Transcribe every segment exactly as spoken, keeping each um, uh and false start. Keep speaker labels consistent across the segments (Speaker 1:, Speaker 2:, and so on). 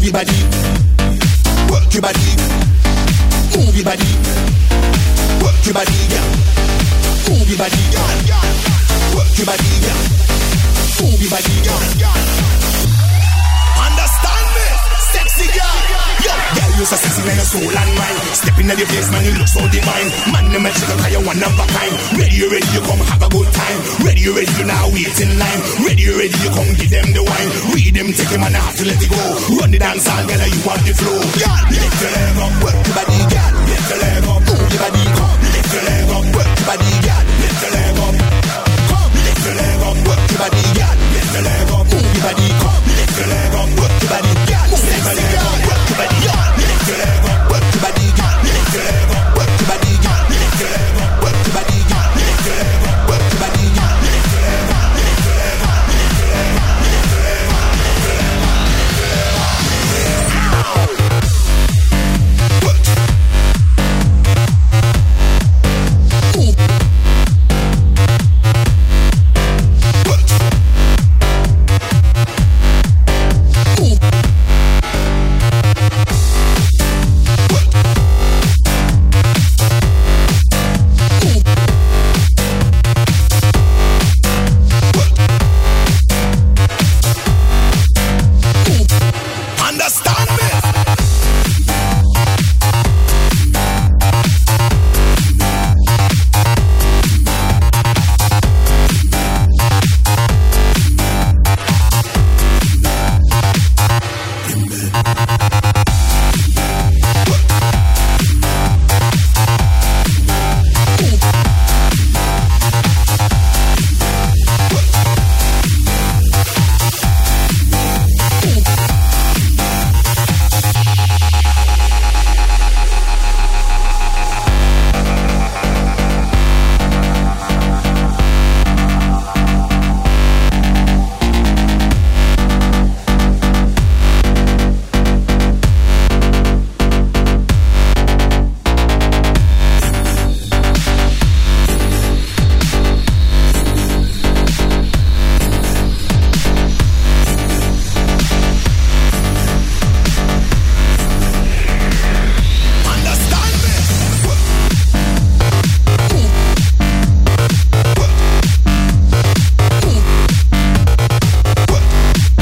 Speaker 1: your body, work your body, move your body, work your body, yeah. Move your body, yeah. Work your body, yeah. Move your body, yeah. Understand me, sexy girl. Yo, girl, you so sexy like your soul and mind. Step in your face, man, you look so divine. Man, you make you look like you're one of a kind. Ready, you ready, you come have a good time. Ready, you ready, you now wait in line. Ready, you ready, you come give them the wine. Read them, take them, and I have to let it go. Run the dance all, girl, you want the flow. Girl, lift your leg up, work your body, girl. Lift your leg up, move your body, come. Lift your leg up, work your body, girl. Lift your leg up, come. Lift your leg up, work your body, girl. Lift your leg up, move your body, come. Lift your leg up, work your body, girl. Move your body, girl. Work your body, girl. Lift your leg up, work your body, girl. Lift your leg up, work your body, girl. Lift your leg up, work your body, girl. Lift your leg up, work your body, girl. Lift your leg up, lift your leg up, lift your leg up, lift your leg up, lift your leg up, lift your leg up.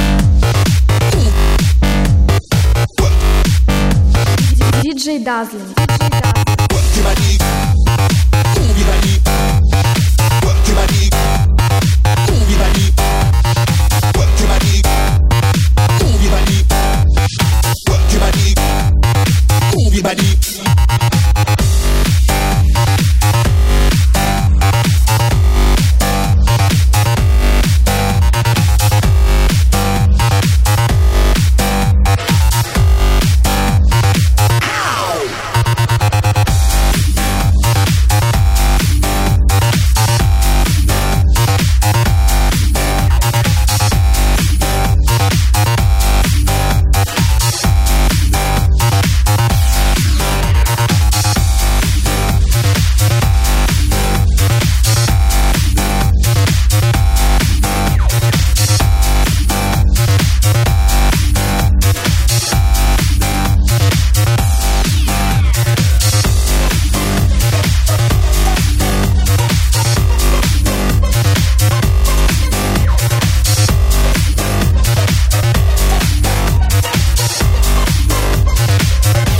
Speaker 2: Dazzling.